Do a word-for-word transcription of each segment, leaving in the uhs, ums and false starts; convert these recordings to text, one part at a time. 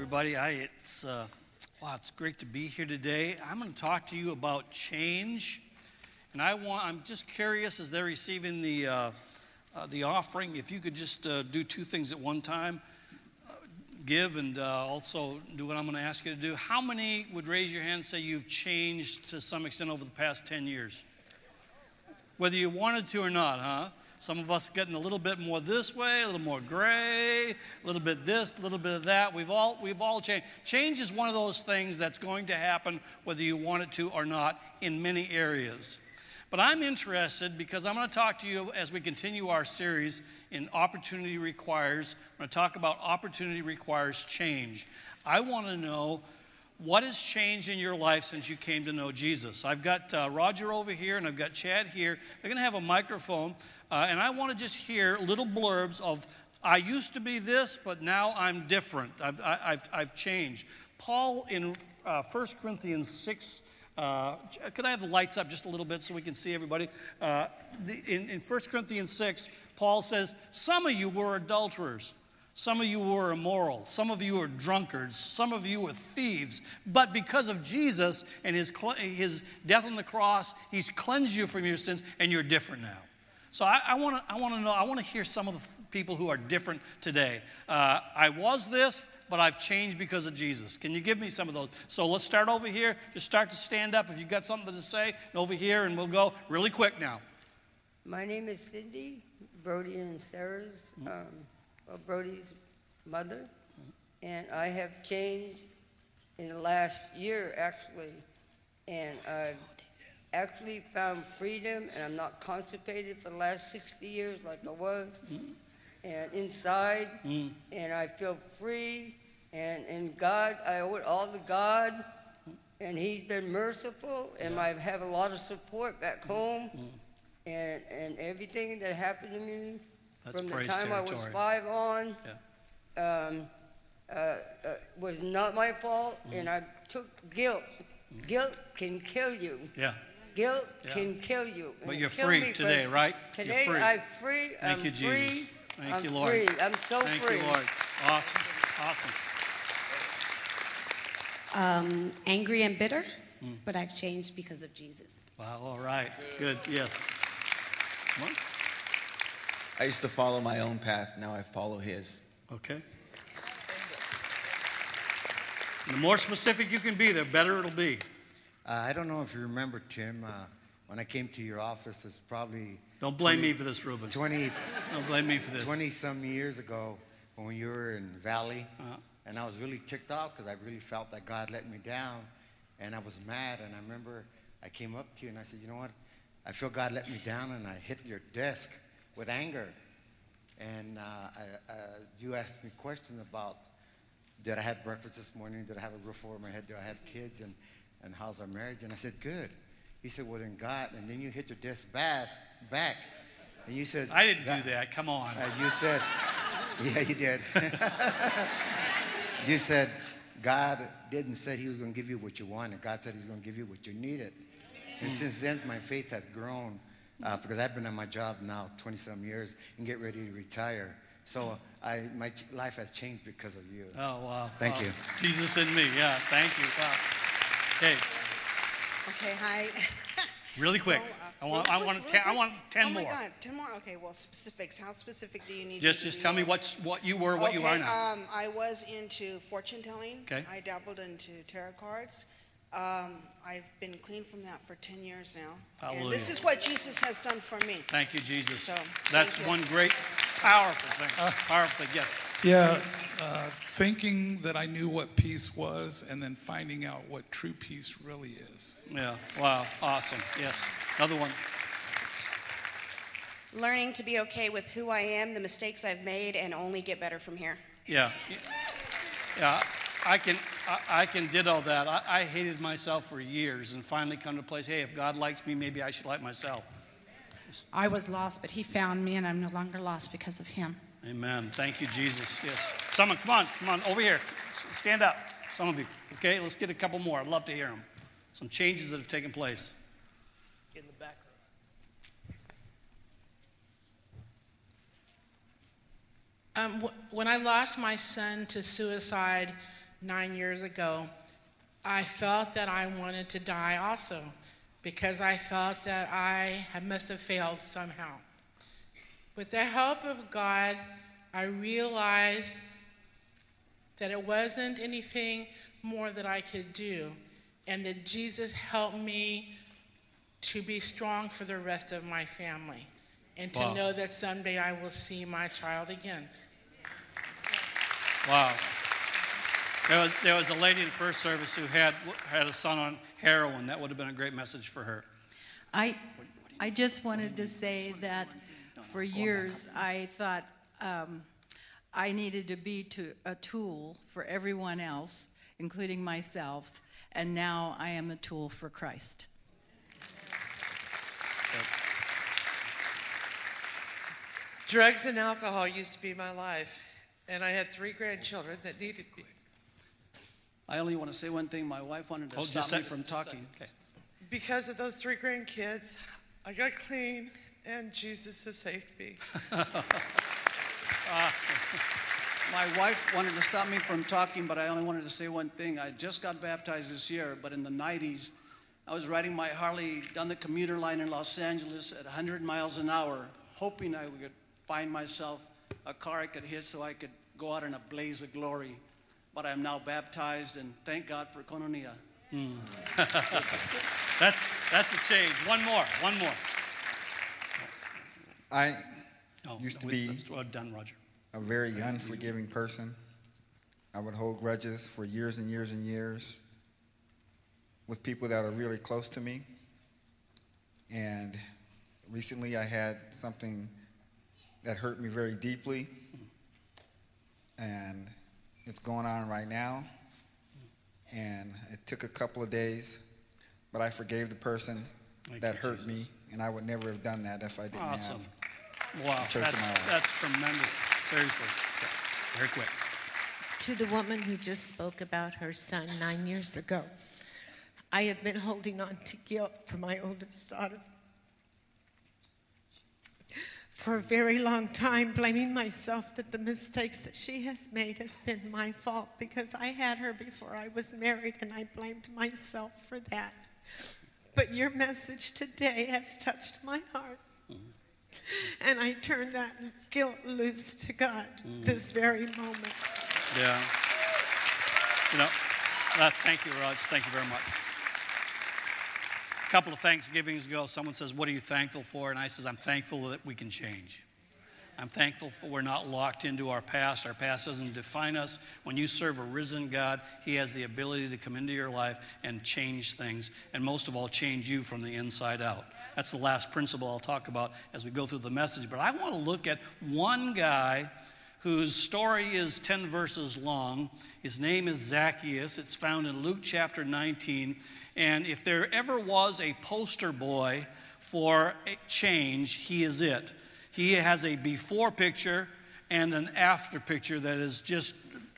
everybody. I, it's, uh, wow, it's great to be here today. I'm going to talk to you about change. And I want, I'm just curious, as they're receiving the, uh, uh, the offering, if you could just uh, do two things at one time. Uh, give and uh, also do what I'm going to ask you to do. How many would raise your hand and say you've changed to some extent over the past ten years? Whether you wanted to or not, huh? Some of us getting a little bit more this way, a little more gray, a little bit this, a little bit of that. We've all we've all changed. Change is one of those things that's going to happen whether you want it to or not in many areas. But I'm interested because I'm going to talk to you as we continue our series in Opportunity Requires. I'm going to talk about Opportunity Requires Change. I want to know what has changed in your life since you came to know Jesus. I've got uh, Roger over here and I've got Chad here. They're going to have a microphone. Uh, and I want to just hear little blurbs of, I used to be this, but now I'm different. I've, I, I've, I've changed. Paul in uh, First Corinthians six, uh, could I have the lights up just a little bit so we can see everybody? Uh, the, in, in First Corinthians six, Paul says, some of you were adulterers. Some of you were immoral. Some of you were drunkards. Some of you were thieves. But because of Jesus and his, his death on the cross, he's cleansed you from your sins, and you're different now. So I want to I want to know, I want to hear some of the people who are different today. Uh, I was this, but I've changed because of Jesus. Can you give me some of those? So let's start over here. Just start to stand up if you've got something to say. Over here, and we'll go really quick now. My name is Cindy, Brody and Sarah's, um, well, Brody's mother. And I have changed in the last year, actually. And I've actually found freedom, and I'm not constipated for the last sixty years like I was, mm. and inside, mm. and I feel free, and in God, I owe it all to God, and he's been merciful, and yeah. I have a lot of support back home, mm. and, and everything that happened to me That's from the time territory. I was five on yeah. um, uh, uh, was not my fault, mm. and I took guilt. Mm. Guilt can kill you. Yeah. Guilt yeah. can kill you. But you're free today, right? Today you're free. I'm free. Thank I'm you, Jesus. free. Thank I'm you, Lord. free. I'm so Thank free. Thank you, Lord. Awesome. Awesome. Um, angry and bitter, mm. but I've changed because of Jesus. Wow, all right. Good, yes. Come on. I used to follow my own path. Now I follow his. Okay. The more specific you can be, the better it'll be. Uh, I don't know if you remember, Tim, uh, when I came to your office, it's probably... Don't blame twenty, me for this, Ruben. twenty, Don't blame me for this. twenty-some years ago when you were in Valley, uh-huh. and I was really ticked off because I really felt that God let me down, and I was mad, and I remember I came up to you and I said, you know what, I feel God let me down, and I hit your desk with anger, and uh, I, uh, you asked me questions about, did I have breakfast this morning, did I have a roof over my head, do I have kids, and and how's our marriage? And I said, good. He said, well, then God, and then you hit your desk back, back, and you said, I didn't do that, come on. Uh, you said, yeah, you did. You said, God didn't say he was going to give you what you wanted. God said he's going to give you what you needed. And mm. since then, my faith has grown, uh, because I've been on my job now twenty-some years and get ready to retire. So I, my ch- life has changed because of you. Oh, wow. Thank wow. you. Jesus in me, yeah, thank you. Wow. Okay. Okay, hi. Really quick. Well, uh, I want. really I want. quick, Ten, really I want ten oh more. Oh my God, ten more. Okay. Well, specifics. How specific do you need? Just, to just be tell me on? what's what you were, what okay, you are now. Um, I was into fortune telling. Okay. I dabbled into tarot cards. Um, I've been clean from that for ten years now. Hallelujah. And this is what Jesus has done for me. Thank you, Jesus. So, that's thank you. one great, powerful thing. Uh, powerful thing. Yes. Yeah, uh, thinking that I knew what peace was and then finding out what true peace really is. Yeah, wow, awesome, yes. Another one. Learning to be okay with who I am, the mistakes I've made, and only get better from here. Yeah, yeah, I can, I, I can ditto that. I, I hated myself for years and finally come to a place, hey, if God likes me, maybe I should like myself. I was lost, but he found me, and I'm no longer lost because of him. Amen. Thank you, Jesus. Yes. Someone, come on, come on, over here. S- stand up, some of you. Okay, let's get a couple more. I'd love to hear them. Some changes that have taken place. In the back row. Um, wh- when I lost my son to suicide, nine years ago, I felt that I wanted to die also because I felt that I had- must have failed somehow. With the help of God, I realized that it wasn't anything more that I could do, and that Jesus helped me to be strong for the rest of my family, and to Wow. know that someday I will see my child again. Wow. There was, there was a lady in first service who had, had a son on heroin. That would have been a great message for her. I, I just wanted to say that for years I thought um, I needed to be to a tool for everyone else, including myself, and now I am a tool for Christ. Drugs and alcohol used to be my life, and I had three grandchildren that needed me. I only want to say one thing. My wife wanted to Hold stop just me a sec- from just a second. talking. Okay. Because of those three grandkids, I got clean, and Jesus has saved me. My wife wanted to stop me from talking, but I only wanted to say one thing. I just got baptized this year, but in the nineties, I was riding my Harley down the commuter line in Los Angeles at one hundred miles an hour, hoping I would find myself a car I could hit so I could go out in a blaze of glory. But I'm now baptized, and thank God for Koinonia. Mm. that's, that's a change. One more, one more. I Oh, used to no, be that's well done, Roger. a very unforgiving person. I would hold grudges for years and years and years with people that are really close to me. And recently I had something that hurt me very deeply, and it's going on right now. And it took a couple of days, but I forgave the person Thank that you, hurt Jesus. me, and I would never have done that if I didn't Awesome. have Wow, a church that's, in my life. that's tremendous. Seriously. Okay. Very quick. To the woman who just spoke about her son nine years ago, I have been holding on to guilt for my oldest daughter for a very long time, blaming myself that the mistakes that she has made has been my fault because I had her before I was married, and I blamed myself for that. But your message today has touched my heart. And I turn that guilt loose to God Mm. this very moment. Yeah. You know, uh, thank you, Raj. Thank you very much. A couple of Thanksgivings ago, someone says, "What are you thankful for?" And I says, "I'm thankful that we can change. I'm thankful for we're not locked into our past. Our past doesn't define us. When you serve a risen God, He has the ability to come into your life and change things, and most of all, change you from the inside out." That's the last principle I'll talk about as we go through the message. But I want to look at one guy whose story is ten verses long. His name is Zacchaeus. It's found in Luke chapter nineteen. And if there ever was a poster boy for a change, he is it. He has a before picture and an after picture that is just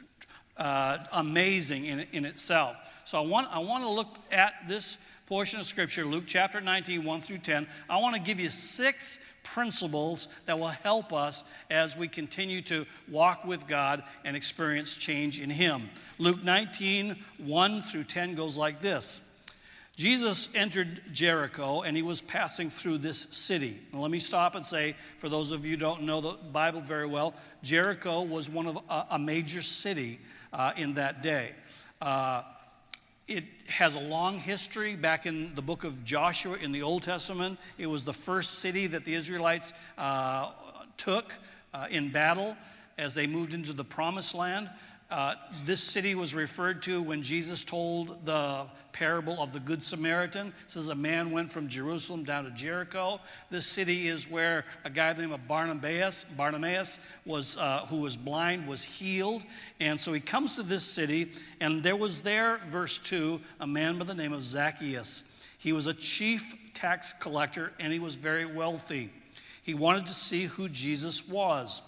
uh, amazing in, in itself. So I want, I want to look at this portion of Scripture, Luke chapter nineteen, one through ten. I want to give you six principles that will help us as we continue to walk with God and experience change in Him. Luke nineteen, one through ten goes like this. Jesus entered Jericho, and he was passing through this city. Now, let me stop and say, for those of you who don't know the Bible very well, Jericho was one of a, a major city uh, in that day. Uh, it has a long history. Back in the book of Joshua in the Old Testament, it was the first city that the Israelites uh, took uh, in battle as they moved into the Promised Land. Uh, this city was referred to when Jesus told the parable of the Good Samaritan. It says a man went from Jerusalem down to Jericho. This city is where a guy named Barnabas, Bartimaeus was, uh, who was blind, was healed. And so he comes to this city, and there was there, verse two, a man by the name of Zacchaeus. He was a chief tax collector, and he was very wealthy. He wanted to see who Jesus was.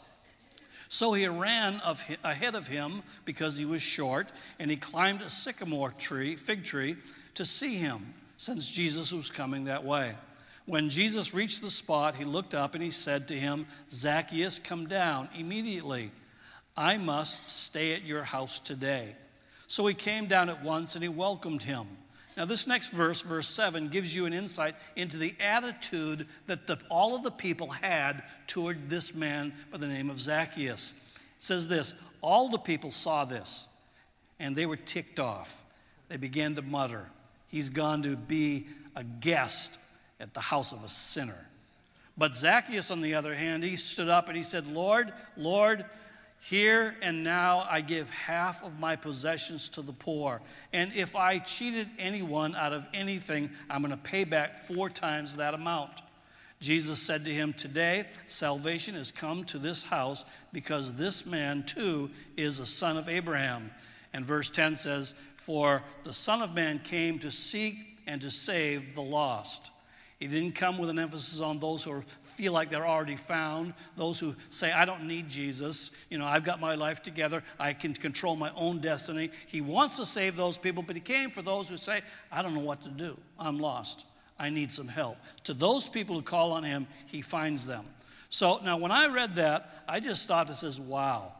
So he ran of, ahead of him because he was short, and he climbed a sycamore tree, fig tree, to see him, since Jesus was coming that way. When Jesus reached the spot, he looked up and he said to him, "Zacchaeus, come down immediately. I must stay at your house today." So he came down at once and he welcomed him. Now this next verse, verse seven, gives you an insight into the attitude that the, all of the people had toward this man by the name of Zacchaeus. It says this, all the people saw this, and they were ticked off. They began to mutter, he's gone to be a guest at the house of a sinner. But Zacchaeus, on the other hand, he stood up and he said, Lord, Lord, here and now I give half of my possessions to the poor. And if I cheated anyone out of anything, I'm going to pay back four times that amount. Jesus said to him, today salvation has come to this house because this man too is a son of Abraham. And verse ten says, for the Son of Man came to seek and to save the lost. He didn't come with an emphasis on those who feel like they're already found, those who say, I don't need Jesus. You know, I've got my life together. I can control my own destiny. He wants to save those people, but he came for those who say, I don't know what to do. I'm lost. I need some help. To those people who call on him, he finds them. So now when I read that, I just thought this is, wow,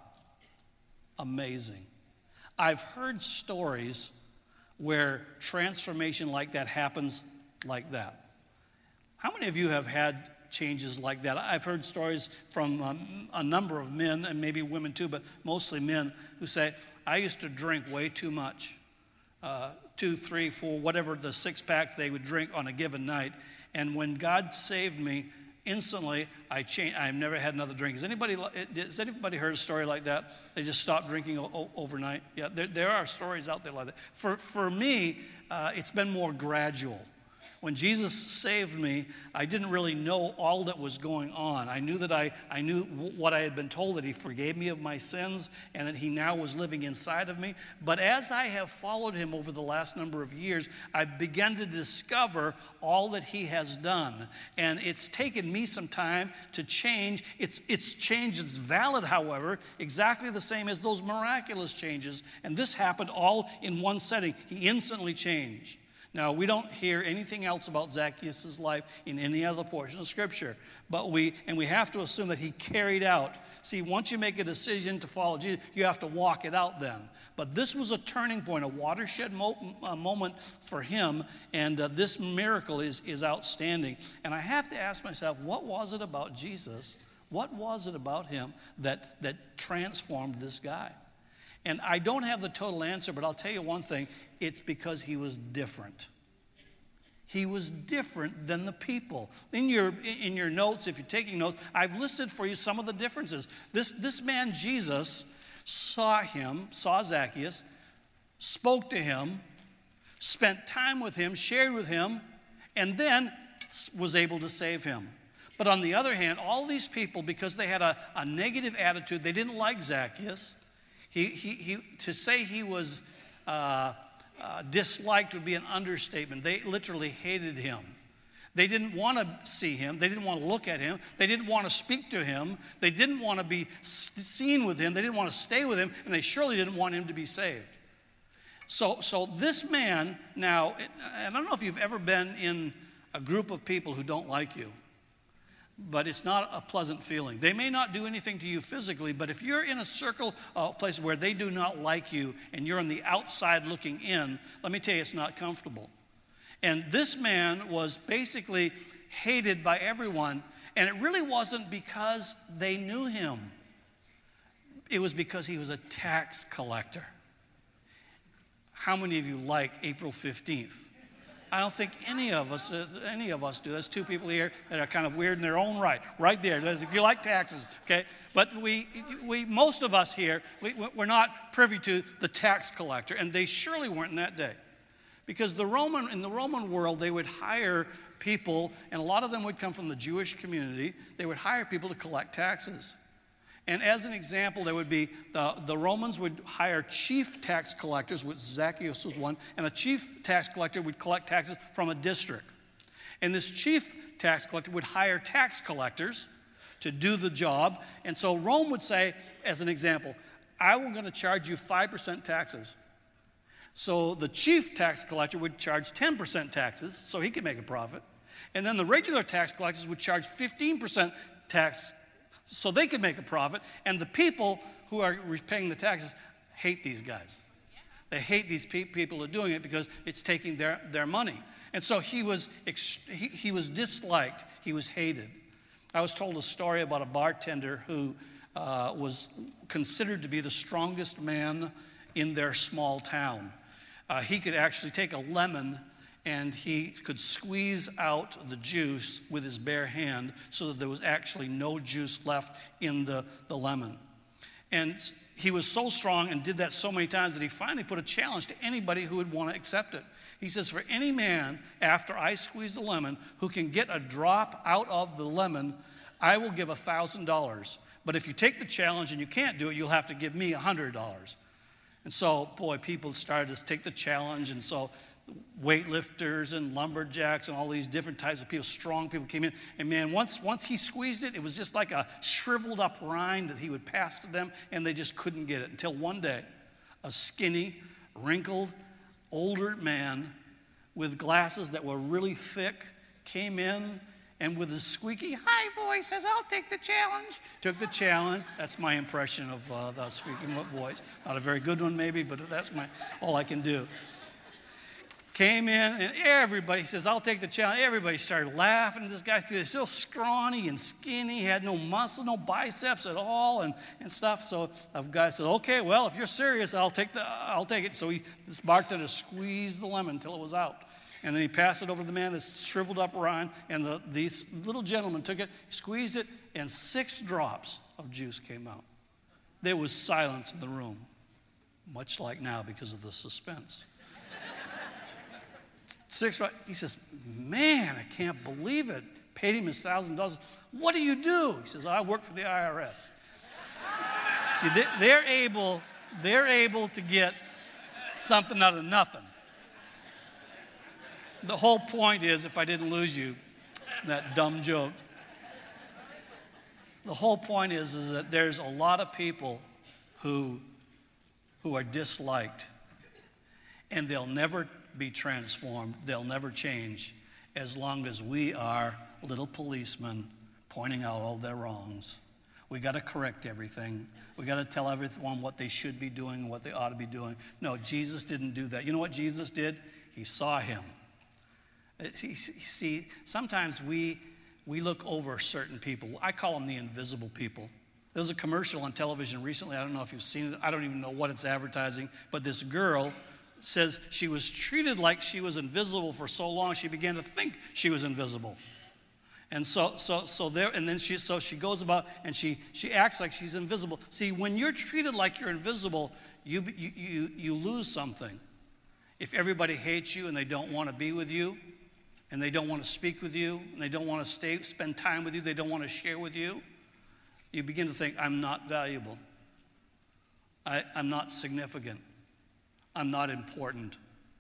amazing. I've heard stories where transformation like that happens like that. How many of you have had changes like that? I've heard stories from um, a number of men, and maybe women too, but mostly men, who say, I used to drink way too much. Uh, two, three, four, whatever the six packs they would drink on a given night. And when God saved me, instantly I changed. I've never had another drink. Has anybody, has anybody heard a story like that? They just stopped drinking o- overnight? Yeah, there, there are stories out there like that. For, for me, uh, it's been more gradual. When Jesus saved me, I didn't really know all that was going on. I knew that I, I knew what I had been told, that he forgave me of my sins and that he now was living inside of me. But as I have followed him over the last number of years, I've begun to discover all that he has done. And it's taken me some time to change. It's, it's change that's valid, however, exactly the same as those miraculous changes. And this happened all in one setting. He instantly changed. Now, we don't hear anything else about Zacchaeus' life in any other portion of Scripture, but we, and we have to assume that he carried out. See, once you make a decision to follow Jesus, you have to walk it out then. But this was a turning point, a watershed mo- a moment for him, and uh, this miracle is, is outstanding. And I have to ask myself, what was it about Jesus? What was it about him that, that transformed this guy? And I don't have the total answer, but I'll tell you one thing. It's because he was different. He was different than the people. In your, in your notes, if you're taking notes, I've listed for you some of the differences. This, this man, Jesus, saw him, saw Zacchaeus, spoke to him, spent time with him, shared with him, and then was able to save him. But on the other hand, all these people, because they had a, a negative attitude, they didn't like Zacchaeus. He, he, he, to say he was uh, uh, disliked would be an understatement. They literally hated him. They didn't want to see him. They didn't want to look at him. They didn't want to speak to him. They didn't want to be seen with him. They didn't want to stay with him. And they surely didn't want him to be saved. So, so this man now, and I don't know if you've ever been in a group of people who don't like you, but it's not a pleasant feeling. They may not do anything to you physically, but if you're in a circle of places where they do not like you and you're on the outside looking in, let me tell you, it's not comfortable. And this man was basically hated by everyone, and it really wasn't because they knew him. It was because he was a tax collector. How many of you like April fifteenth? I don't think any of us, uh, any of us do. There's two people here that are kind of weird in their own right, right there. There's, if you like taxes, okay? But we, we, most of us here, we, we're not privy to the tax collector, and they surely weren't in that day, because the Roman, in the Roman world, they would hire people, and a lot of them would come from the Jewish community. They would hire people to collect taxes. And as an example, there would be the, the Romans would hire chief tax collectors, which Zacchaeus was one, and a chief tax collector would collect taxes from a district. And this chief tax collector would hire tax collectors to do the job. And so Rome would say, as an example, I'm going to charge you five percent taxes. So the chief tax collector would charge ten percent taxes, so he could make a profit. And then the regular tax collectors would charge fifteen percent tax, so they could make a profit. And the people who are paying the taxes hate these guys. They hate these pe- people who are doing it because it's taking their, their money. And so he was, ex- he, he was disliked. He was hated. I was told a story about a bartender who uh, was considered to be the strongest man in their small town. Uh, he could actually take a lemon and he could squeeze out the juice with his bare hand so that there was actually no juice left in the, the lemon. And he was so strong and did that so many times that he finally put a challenge to anybody who would want to accept it. He says, for any man, after I squeeze the lemon, who can get a drop out of the lemon, I will give one thousand dollars. But if you take the challenge and you can't do it, you'll have to give me one hundred dollars. And so, boy, people started to take the challenge, and so weightlifters and lumberjacks and all these different types of people, strong people came in. And man, once once he squeezed it, it was just like a shriveled up rind that he would pass to them, and they just couldn't get it. Until one day, a skinny, wrinkled, older man with glasses that were really thick came in, and with his squeaky high voice says, I'll take the challenge. Took the challenge. That's my impression of uh, the squeaky voice. Not a very good one maybe, but that's my all I can do. Came in, and everybody says, I'll take the challenge. Everybody started laughing at this guy. He was so scrawny and skinny. He had no muscle, no biceps at all, and, and stuff. So a guy said, okay, well, if you're serious, I'll take, the, I'll take it. So he, this bartender squeezed the lemon until it was out. And then he passed it over to the man, this shriveled up rind, and the, this little gentleman took it, squeezed it, and six drops of juice came out. There was silence in the room, much like now because of the suspense. Six, he says, man, I can't believe it. Paid him his one thousand dollars. What do you do? He says, I work for the I R S. See, they, they're able, they're able to get something out of nothing. The whole point is, if I didn't lose you, that dumb joke. The whole point is, is that there's a lot of people who, who are disliked, and they'll never be transformed. They'll never change as long as we are little policemen pointing out all their wrongs. We got to correct everything. We got to tell everyone what they should be doing and what they ought to be doing. No, Jesus didn't do that. You know what Jesus did? He saw him. See, see sometimes we we look over certain people. I call them the invisible people. There was a commercial on television recently. I don't know if you've seen it. I don't even know what it's advertising. But this girl says she was treated like she was invisible for so long, she began to think she was invisible. And so, so, so there, and then she, so she goes about and she, she acts like she's invisible. See, when you're treated like you're invisible, you, you, you, you lose something. If everybody hates you and they don't want to be with you, and they don't want to speak with you, and they don't want to stay, spend time with you, they don't want to share with you, you begin to think, I'm not valuable. I, I'm not significant. I'm not important.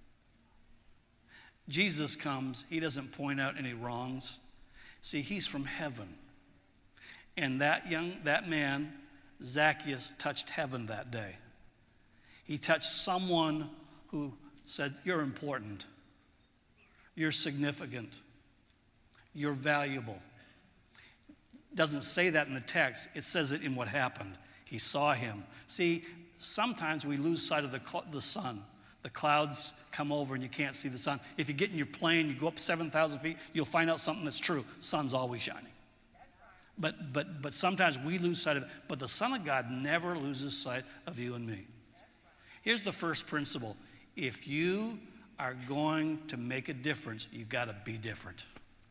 Jesus comes, he doesn't point out any wrongs. See, he's from heaven. And that young, that man, Zacchaeus, touched heaven that day. He touched someone who said, you're important. You're significant. You're valuable. Doesn't say that in the text. It says it in what happened. He saw him. See, sometimes we lose sight of the, cl- the sun. The clouds come over and you can't see the sun. If you get in your plane, you go up seven thousand feet, you'll find out something that's true. Sun's always shining. But, but, but sometimes we lose sight of it. But the Son of God never loses sight of you and me. Here's the first principle. If you are going to make a difference, you've got to be different.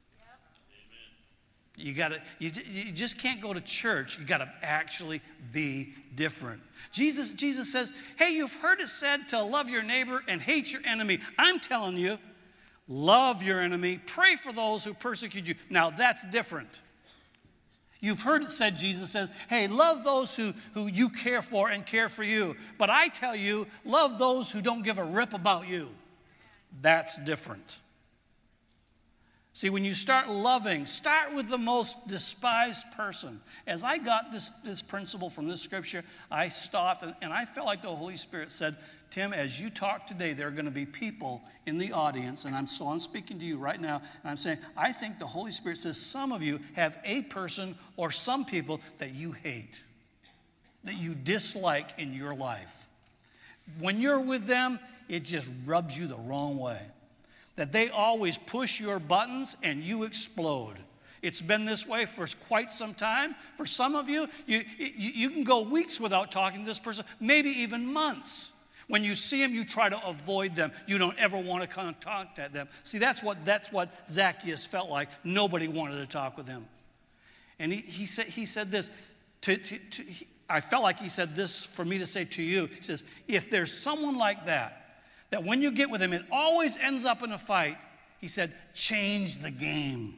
You got to. You, you just can't go to church. You got to actually be different. Jesus, Jesus says, "Hey, you've heard it said to love your neighbor and hate your enemy. I'm telling you, love your enemy. Pray for those who persecute you." Now that's different. You've heard it said, Jesus says, "Hey, love those who, who you care for and care for you. But I tell you, love those who don't give a rip about you." That's different. See, when you start loving, start with the most despised person. As I got this, this principle from this scripture, I stopped and, and I felt like the Holy Spirit said, Tim, as you talk today, there are going to be people in the audience, and I'm so I'm speaking to you right now, and I'm saying, I think the Holy Spirit says some of you have a person or some people that you hate, that you dislike in your life. when you're with them, it just rubs you the wrong way. That they always push your buttons and you explode. It's been this way for quite some time. For some of you, you, you, you can go weeks without talking to this person, maybe even months. When you see them, you try to avoid them. You don't ever want to contact them. See, that's what, that's what Zacchaeus felt like. Nobody wanted to talk with him. And he, he, said, he said this, to, to, to, he, I felt like he said this for me to say to you. He says, if there's someone like that, that when you get with him, it always ends up in a fight, he said, change the game.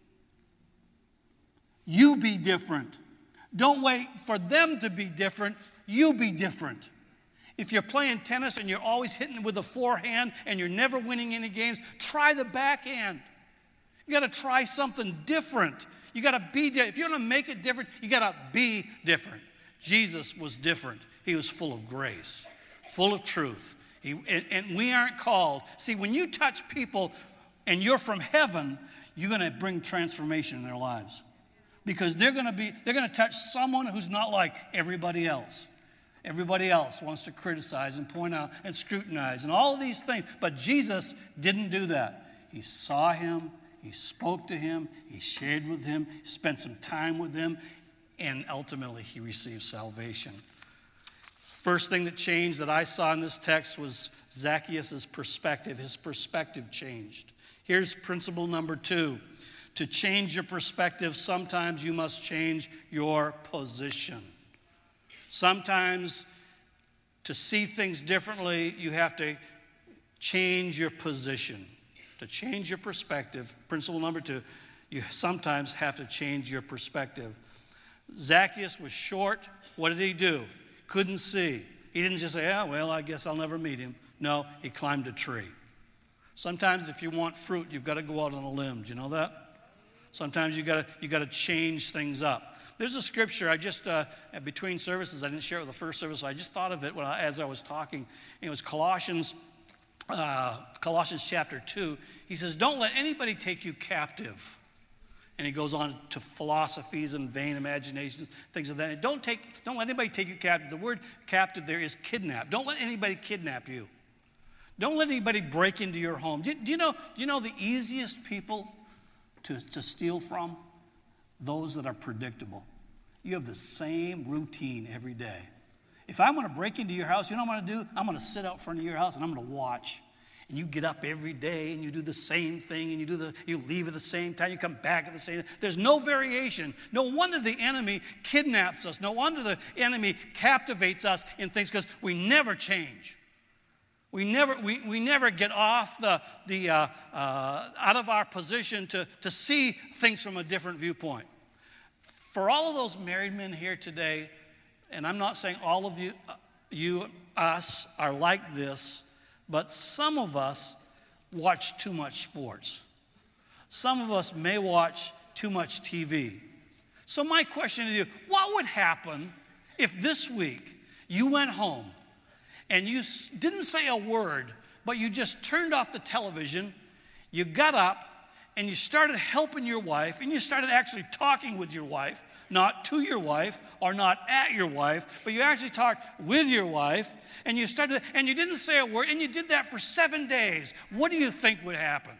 You be different. Don't wait for them to be different. You be different. If you're playing tennis and you're always hitting with the forehand and you're never winning any games, try the backhand. You got to try something different. You got to be different. If you're going to make it different, you got to be different. Jesus was different. He was full of grace, full of truth. He, and, and we aren't called. See, when you touch people and you're from heaven, you're going to bring transformation in their lives. Because they're going to be, they're going to touch someone who's not like everybody else. Everybody else wants to criticize and point out and scrutinize and all of these things. But Jesus didn't do that. He saw him. He spoke to him. He shared with him. He spent some time with him. And ultimately, he received salvation. First thing that changed that I saw in this text was Zacchaeus' perspective. His perspective changed. Here's principle number two. To change your perspective, sometimes you must change your position. Sometimes to see things differently, you have to change your position. To change your perspective, principle number two, you sometimes have to change your perspective. Zacchaeus was short. What did he do? Couldn't see. He didn't just say, yeah, well, I guess I'll never meet him. No, he climbed a tree. Sometimes if you want fruit, you've got to go out on a limb. Do you know that? Sometimes you got to you got to change things up. There's a scripture I just uh, between services. I didn't share it with the first service. So I just thought of it when I, as I was talking. It was Colossians, uh, Colossians chapter two. He says, "Don't let anybody take you captive." And he goes on to philosophies and vain imaginations, things of that. And don't take, don't let anybody take you captive. The word captive there is kidnap. Don't let anybody kidnap you. Don't let anybody break into your home. Do, do you know? Do you know the easiest people to, to steal from? Those that are predictable. You have the same routine every day. If I'm going to break into your house, you know what I'm going to do? I'm going to sit out front of your house and I'm going to watch. And you get up every day and you do the same thing and you do the you leave at the same time, you come back at the same time. There's no variation. No wonder the enemy kidnaps us. No wonder the enemy captivates us in things because we never change. We never we, we never get off the the uh, uh, out of our position to, to see things from a different viewpoint. For all of those married men here today, and I'm not saying all of you you us are like this. But some of us watch too much sports. Some of us may watch too much T V. So my question to you, what would happen if this week you went home and you didn't say a word, but you just turned off the television, you got up, and you started helping your wife, and you started actually talking with your wife, not to your wife or not at your wife, but you actually talked with your wife, and you started, and you didn't say a word, and you did that for seven days. What do you think would happen?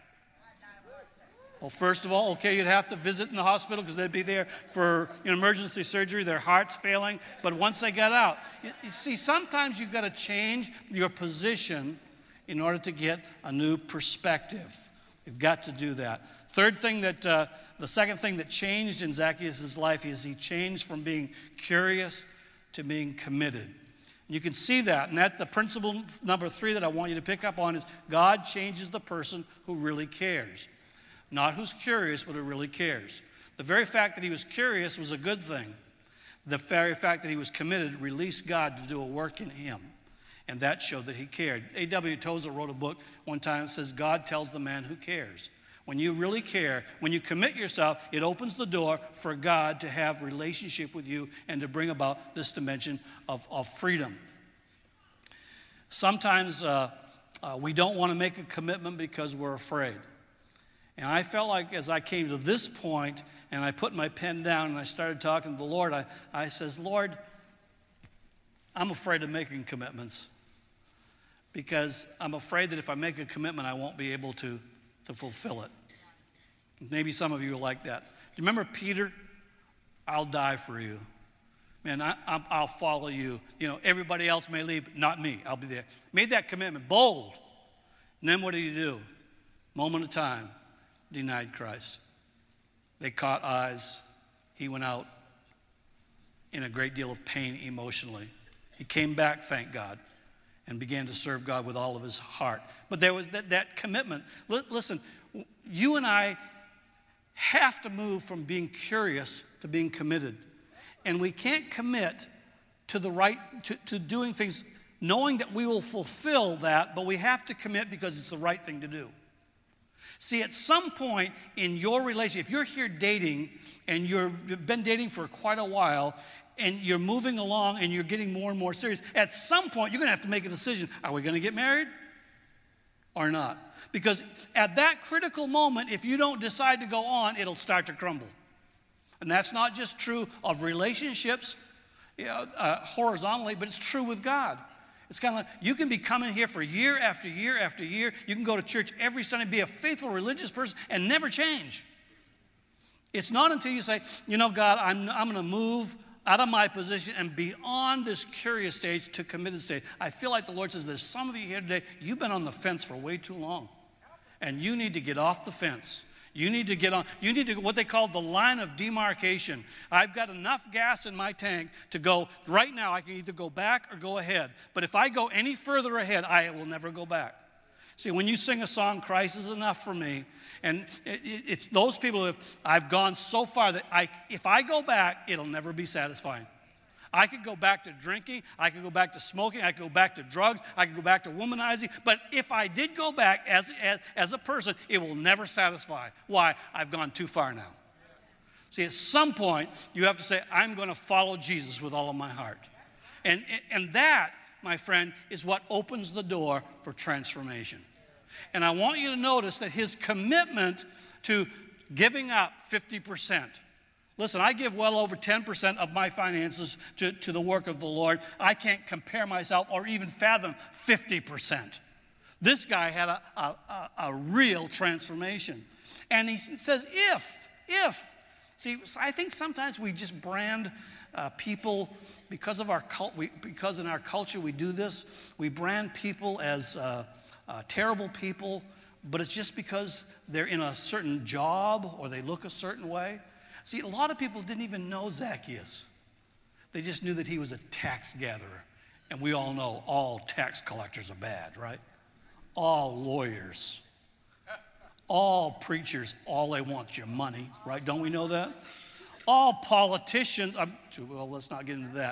Well, first of all, okay, you'd have to visit in the hospital because they'd be there for you know, emergency surgery, their heart's failing. But once they got out, you, you see, sometimes you've got to change your position in order to get a new perspective. You've got to do that. Third thing that, uh, the second thing that changed in Zacchaeus' life is he changed from being curious to being committed. You can see that, and that the principle number three that I want you to pick up on is God changes the person who really cares. Not who's curious, but who really cares. The very fact that he was curious was a good thing. The very fact that he was committed released God to do a work in him. And that showed that he cared. A W Tozer wrote a book one time that says, God tells the man who cares. When you really care, when you commit yourself, it opens the door for God to have relationship with you and to bring about this dimension of, of freedom. Sometimes uh, uh, we don't want to make a commitment because we're afraid. And I felt like as I came to this point and I put my pen down and I started talking to the Lord, I, I says, Lord, I'm afraid of making commitments. because I'm afraid that if I make a commitment, I won't be able to, to fulfill it. Maybe some of you are like that. Do you remember Peter? I'll die for you. Man, I, I, I'll follow you. You know, everybody else may leave, but not me. I'll be there. Made that commitment, bold. And then what did he do? Moment of time, denied Christ. They caught eyes. He went out in a great deal of pain emotionally. He came back, thank God, and began to serve God with all of his heart. But there was that, that commitment. L- listen, you and I have to move from being curious to being committed. And we can't commit to the right, to, to doing things knowing that we will fulfill that, but we have to commit because it's the right thing to do. See, at some point in your relationship, if you're here dating and you're, you've been dating for quite a while and you're moving along and you're getting more and more serious, at some point you're going to have to make a decision. Are we going to get married or not? Because at that critical moment, if you don't decide to go on, it'll start to crumble. And that's not just true of relationships, you know, uh, horizontally, but it's true with God. It's kind of like you can be coming here for year after year after year. You can go to church every Sunday, be a faithful religious person, and never change. It's not until you say, you know, God, I'm, I'm going to move out of my position and beyond this curious stage to committed stage. I feel like the Lord says there's some of you here today, you've been on the fence for way too long. And you need to get off the fence. You need to get on, you need to, what they call the line of demarcation. I've got enough gas in my tank to go, right now I can either go back or go ahead. But if I go any further ahead, I will never go back. See, when you sing a song, Christ is enough for me, and it, it, it's those people who have, I've gone so far that I, if I go back, it'll never be satisfying. I could go back to drinking, I could go back to smoking, I could go back to drugs, I could go back to womanizing, but if I did go back as, as, as a person, it will never satisfy. Why? I've gone too far now. See, at some point, you have to say, I'm going to follow Jesus with all of my heart. And, and that, my friend, is what opens the door for transformation. And I want you to notice that his commitment to giving up fifty percent. Listen, I give well over ten percent of my finances to, to the work of the Lord. I can't compare myself or even fathom fifty percent. This guy had a, a, a, a real transformation. And he says, if, if. See, I think sometimes we just brand uh, people because of our cult, we, because in our culture we do this. We brand people as uh, uh, terrible people, but it's just because they're in a certain job or they look a certain way. See, a lot of people didn't even know Zacchaeus. They just knew that he was a tax gatherer. And we all know all tax collectors are bad, right? All lawyers, all preachers, all they want is your money, right? Don't we know that? All politicians, I'm, well, let's not get into that.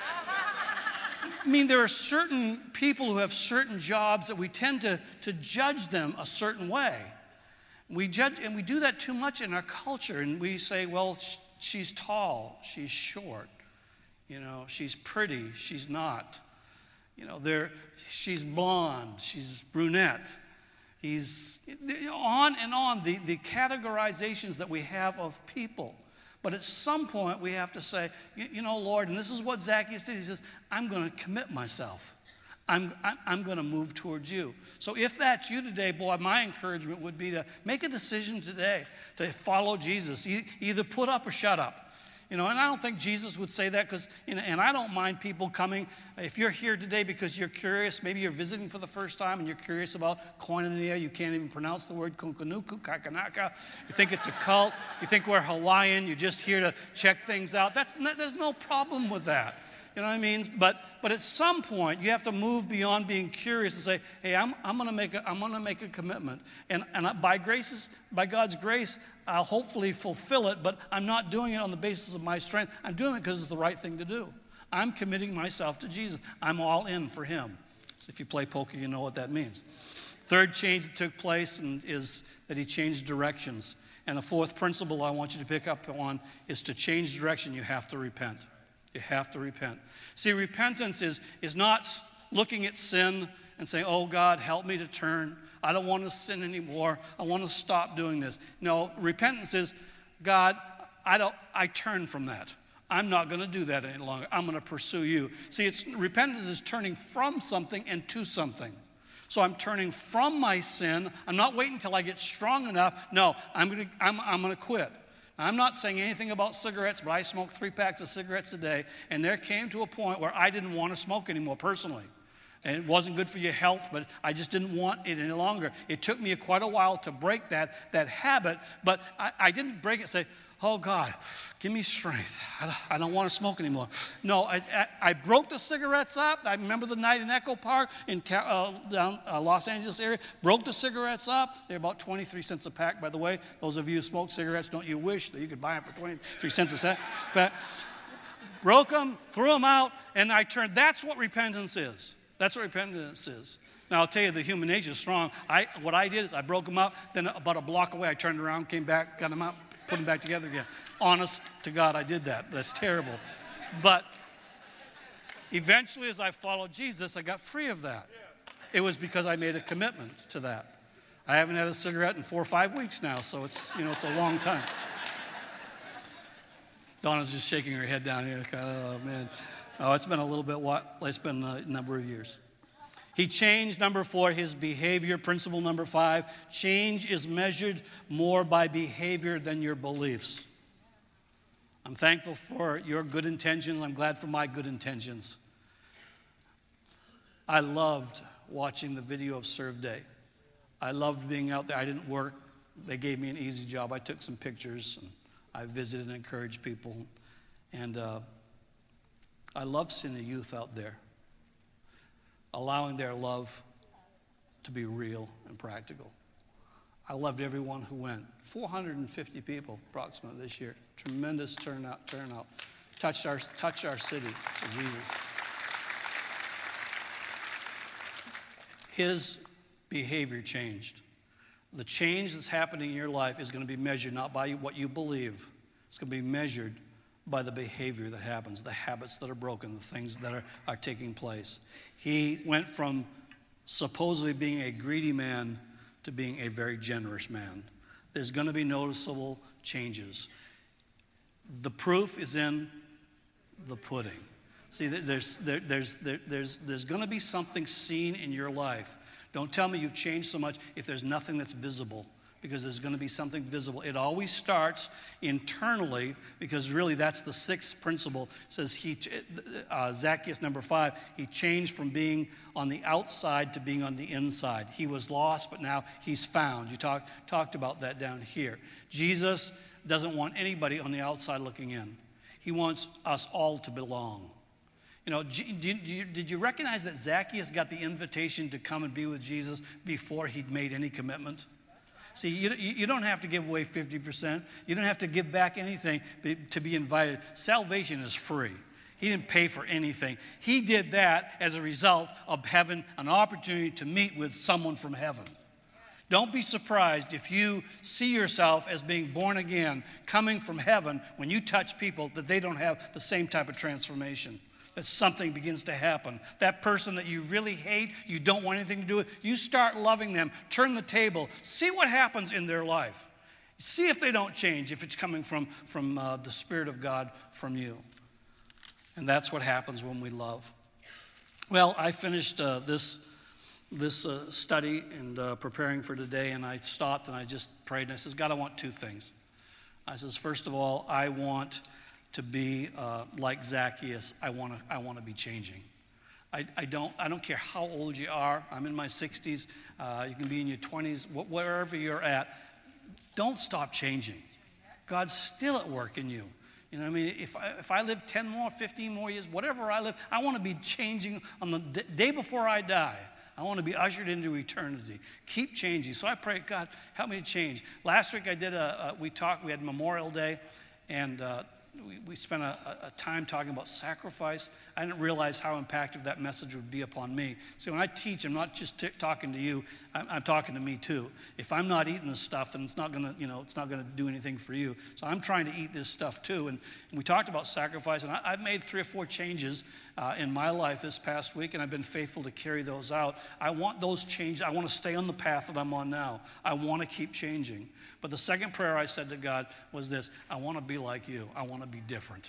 I mean, there are certain people who have certain jobs that we tend to, to judge them a certain way. We judge, and we do that too much in our culture, and we say, well, sh- she's tall, she's short, you know, she's pretty, she's not, you know, there, she's blonde, she's brunette, he's, on and on, the, the categorizations that we have of people. But at some point, we have to say, you, you know, Lord, and this is what Zacchaeus did, he says, I'm going to commit myself. I'm, I'm going to move towards you. So if that's you today, boy, my encouragement would be to make a decision today to follow Jesus. E- either put up or shut up. You know, and I don't think Jesus would say that because, you know, and I don't mind people coming. If you're here today because you're curious, maybe you're visiting for the first time and you're curious about koinonia, you can't even pronounce the word kunkanuku, kakanaka. You think it's a cult. You think we're Hawaiian. You're just here to check things out. That's not, there's no problem with that. You know what I mean? But but at some point you have to move beyond being curious and say, hey, I'm I'm gonna make a I'm gonna make a commitment. And and by graces, by God's grace, I'll hopefully fulfill it, but I'm not doing it on the basis of my strength. I'm doing it because it's the right thing to do. I'm committing myself to Jesus. I'm all in for him. So if you play poker, you know what that means. Third change that took place and is that he changed directions. And the fourth principle I want you to pick up on is to change direction, you have to repent. You have to repent. See, repentance is, is not looking at sin and saying, oh, God, help me to turn. I don't want to sin anymore. I want to stop doing this. No, repentance is, God, I don't. I turn from that. I'm not going to do that any longer. I'm going to pursue you. See, it's repentance is turning from something and to something. So I'm turning from my sin. I'm not waiting until I get strong enough. No, I'm going to I'm, I'm going to quit. I'm not saying anything about cigarettes, but I smoked three packs of cigarettes a day, and there came to a point where I didn't want to smoke anymore personally. And it wasn't good for your health, but I just didn't want it any longer. It took me quite a while to break that, that habit, but I, I didn't break it and say, oh, God, give me strength. I don't, I don't want to smoke anymore. No, I, I, I broke the cigarettes up. I remember the night in Echo Park in uh, down uh, Los Angeles area. Broke the cigarettes up. They're about twenty-three cents a pack, by the way. Those of you who smoke cigarettes, don't you wish that you could buy them for twenty-three cents a pack? But broke them, threw them out, and I turned. That's what repentance is. That's what repentance is. Now, I'll tell you, the human nature is strong. I, what I did is I broke them up. Then about a block away, I turned around, came back, got them out, put them back together again. Honest to God, I did that. That's terrible. But eventually, as I followed Jesus, I got free of that. It was because I made a commitment to that. I haven't had a cigarette in four or five weeks now, so it's, you know, it's a long time. Donna's just shaking her head down here. Oh, man. Oh, it's been a little bit, what? It's been a number of years. He changed, number four, his behavior. Principle number five, change is measured more by behavior than your beliefs. I'm thankful for your good intentions. I'm glad for my good intentions. I loved watching the video of Serve Day. I loved being out there. I didn't work. They gave me an easy job. I took some pictures, and I visited and encouraged people. And uh, I love seeing the youth out there, allowing their love to be real and practical. I loved everyone who went. four hundred fifty people approximately this year. Tremendous turnout, turnout. Touched our, touched our city for Jesus. His behavior changed. The change that's happening in your life is going to be measured not by what you believe. It's going to be measured by the behavior that happens, the habits that are broken, the things that are, are taking place. He went from supposedly being a greedy man to being a very generous man. There's going to be noticeable changes. The proof is in the pudding. See, there's, there, there's, there, there's, there's going to be something seen in your life. Don't tell me you've changed so much if there's nothing that's visible, because there's going to be something visible. It always starts internally, because really that's the sixth principle. It says he, uh, Zacchaeus number five, he changed from being on the outside to being on the inside. He was lost, but now he's found. You talk, talked about that down here. Jesus doesn't want anybody on the outside looking in. He wants us all to belong. You know, did you, did you recognize that Zacchaeus got the invitation to come and be with Jesus before he'd made any commitment? See, you, you don't have to give away fifty percent. You don't have to give back anything to be invited. Salvation is free. He didn't pay for anything. He did that as a result of having an opportunity to meet with someone from heaven. Don't be surprised if you see yourself as being born again, coming from heaven, when you touch people, that they don't have the same type of transformation. That something begins to happen. That person that you really hate, you don't want anything to do with, you start loving them, turn the table, see what happens in their life. See if they don't change, if it's coming from, from uh, the Spirit of God from you. And that's what happens when we love. Well, I finished uh, this, this uh, study and uh, preparing for today, and I stopped and I just prayed, and I says, God, I want two things. I says, first of all, I want to be uh, like Zacchaeus. I want to I want to be changing. I, I don't I don't care how old you are. I'm in my sixties. Uh, you can be in your twenties, wh- wherever you're at. Don't stop changing. God's still at work in you. You know what I mean? If I, if I live ten more, fifteen more years, whatever I live, I want to be changing on the d- day before I die. I want to be ushered into eternity. Keep changing. So I pray, God, help me to change. Last week I did a, a we talked, we had Memorial Day, and uh, We, we spent a, a time talking about sacrifice. I didn't realize how impactful that message would be upon me. See, when I teach, I'm not just t- talking to you. I'm, I'm talking to me too. If I'm not eating this stuff, then it's not gonna, you know, it's not gonna do anything for you. So I'm trying to eat this stuff too. And, and we talked about sacrifice, and I, I've made three or four changes uh, in my life this past week, and I've been faithful to carry those out. I want those changes. I want to stay on the path that I'm on now. I want to keep changing. But the second prayer I said to God was this: I want to be like you. I want to be different.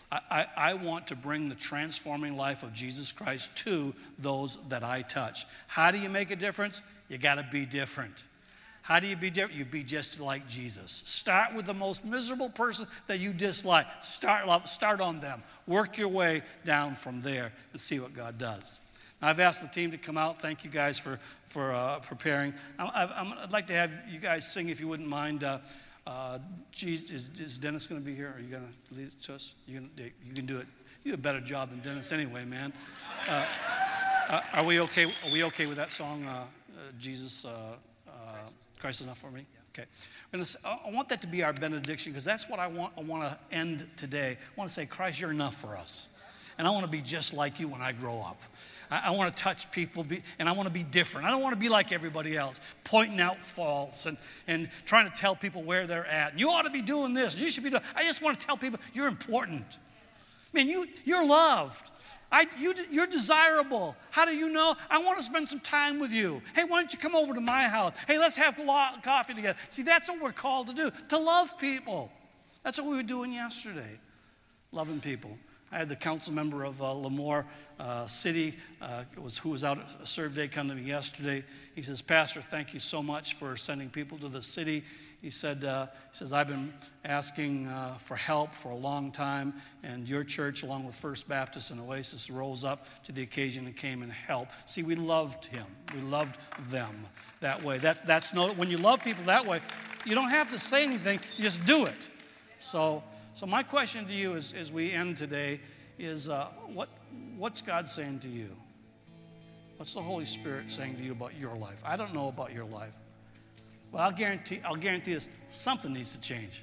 I, I, I want to bring the transforming life of Jesus Christ to those that I touch. How do you make a difference? You got to be different. How do you be different? You be just like Jesus. Start with the most miserable person that you dislike. Start, start on them. Work your way down from there and see what God does. Now, I've asked the team to come out. Thank you guys for, for uh, preparing. I, I, I'd like to have you guys sing, if you wouldn't mind. Uh, uh, Jesus, is, is Dennis going to be here? Are you going to lead it to us? You can, you can do it. You do a better job than Dennis anyway, man. Uh, uh, are we okay? Are we okay with that song, uh, uh, Jesus? Uh, uh, Christ is enough for me? Okay. I want that to be our benediction, because that's what I want I want to end today. I want to say, Christ, you're enough for us. And I want to be just like you when I grow up. I, I want to touch people, be, and I want to be different. I don't want to be like everybody else, pointing out faults and, and trying to tell people where they're at. And you ought to be doing this. You should be doing. I just want to tell people you're important. I mean, you, you're loved. I, you, you're desirable. How do you know? I want to spend some time with you. Hey, why don't you come over to my house? Hey, let's have coffee together. See, that's what we're called to do, to love people. That's what we were doing yesterday, loving people. I had the council member of uh, Lemoore uh, City, uh, was, who was out at Serve Day, come to me yesterday. He says, Pastor, thank you so much for sending people to the city. He said, uh, he says, I've been asking uh, for help for a long time, and your church, along with First Baptist and Oasis, rose up to the occasion and came and helped. See, we loved him. We loved them that way. That, that's no, when you love people that way, you don't have to say anything. You just do it. So, so my question to you is, as we end today is, uh, what, what's God saying to you? What's the Holy Spirit saying to you about your life? I don't know about your life. Well, I'll guarantee, I'll guarantee this, something needs to change.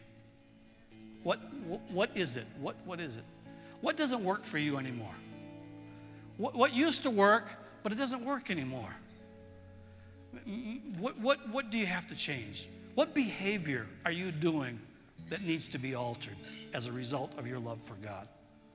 What, what, what is it? What, what is it? What doesn't work for you anymore? What, what used to work, but it doesn't work anymore? What, what, what do you have to change? What behavior are you doing that needs to be altered as a result of your love for God?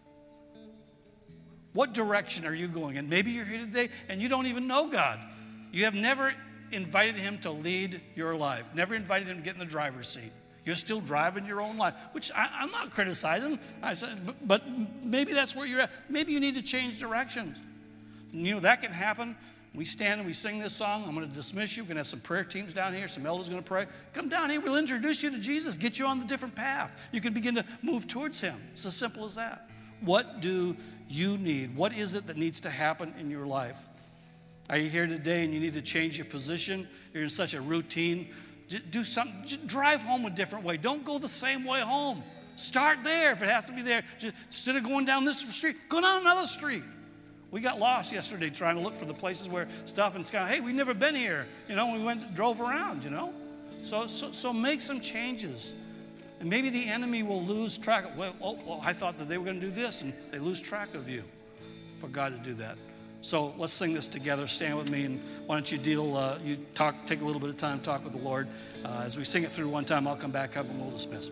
What direction are you going in? Maybe you're here today and you don't even know God. You have never invited him to lead your life, never invited him to get in the driver's seat. You're still driving your own life, which I, I'm not criticizing. I said, but, but maybe that's where you're at. Maybe you need to change directions. And, you know, that can happen. We stand and we sing this song. I'm going to dismiss you. We're going to have some prayer teams down here. Some elders going to pray. Come down here. We'll introduce you to Jesus, get you on the different path. You can begin to move towards him. It's as simple as that. What do you need? What is it that needs to happen in your life? Are you here today and you need to change your position? You're in such a routine. Do something. Just drive home a different way. Don't go the same way home. Start there if it has to be there. Just, instead of going down this street, go down another street. We got lost yesterday trying to look for the places where stuff, and it's kind of, hey, we've never been here. You know, we went, drove around, you know. So, so, so make some changes. And maybe the enemy will lose track of, well, oh, well, I thought that they were going to do this, and they lose track of you for God to do that. So let's sing this together. Stand with me, and why don't you deal, uh, you talk, take a little bit of time, talk with the Lord. Uh, as we sing it through one time, I'll come back up and we'll dismiss.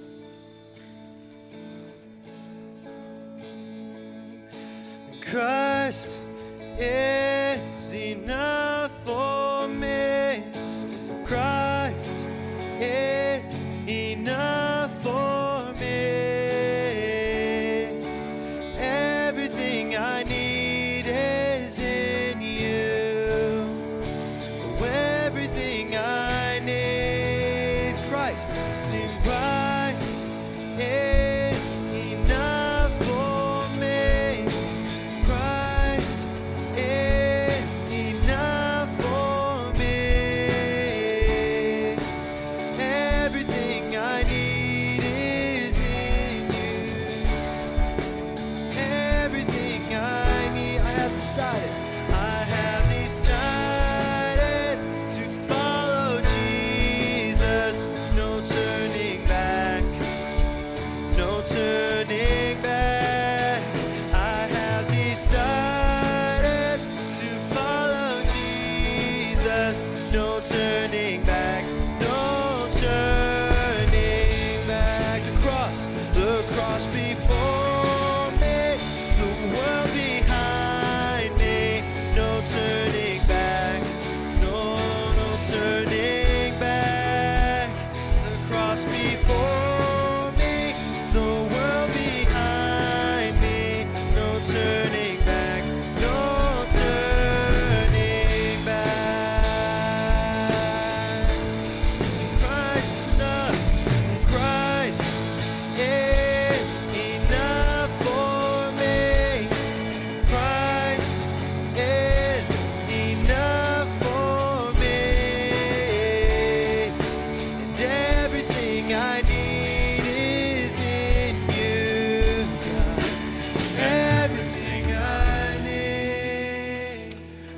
Christ is enough for me. Christ is enough for me. Everything I need is in you. Everything I need, Christ, in Christ is enough for me. Christ is enough for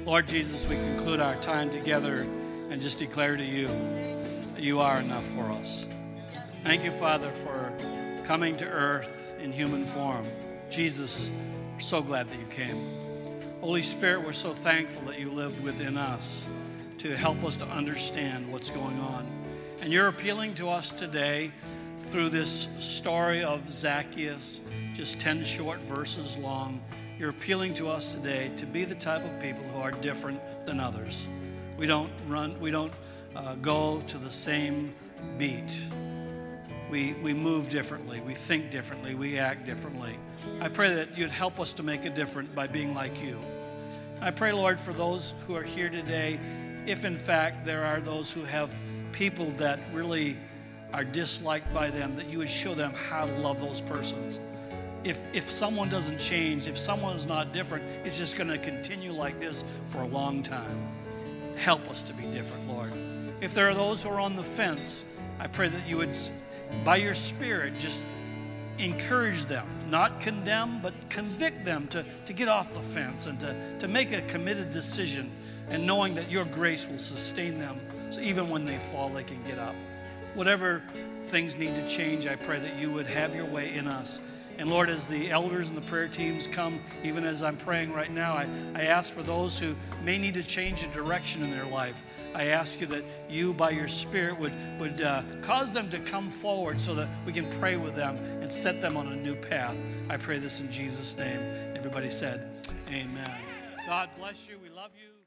Lord Jesus, we conclude our time together and just declare to you that you are enough for us. Thank you, Father, for coming to earth in human form. Jesus, we're so glad that you came. Holy Spirit, we're so thankful that you live within us to help us to understand what's going on. And you're appealing to us today through this story of Zacchaeus, just ten short verses long. You're appealing to us today to be the type of people who are different than others. We don't run, we don't uh, go to the same beat. We, we move differently, we think differently, we act differently. I pray that you'd help us to make a difference by being like you. I pray, Lord, for those who are here today, if in fact there are those who have people that really are disliked by them, that you would show them how to love those persons. If, if someone doesn't change, if someone is not different, it's just going to continue like this for a long time. Help us to be different, Lord. If there are those who are on the fence, I pray that you would, by your Spirit, just encourage them, not condemn, but convict them to, to get off the fence and to, to make a committed decision, and knowing that your grace will sustain them, so even when they fall, they can get up. Whatever things need to change, I pray that you would have your way in us. And Lord, as the elders and the prayer teams come, even as I'm praying right now, I, I ask for those who may need to change a direction in their life. I ask you that you, by your Spirit, would, would uh, cause them to come forward so that we can pray with them and set them on a new path. I pray this in Jesus' name. Everybody said, amen. God bless you. We love you.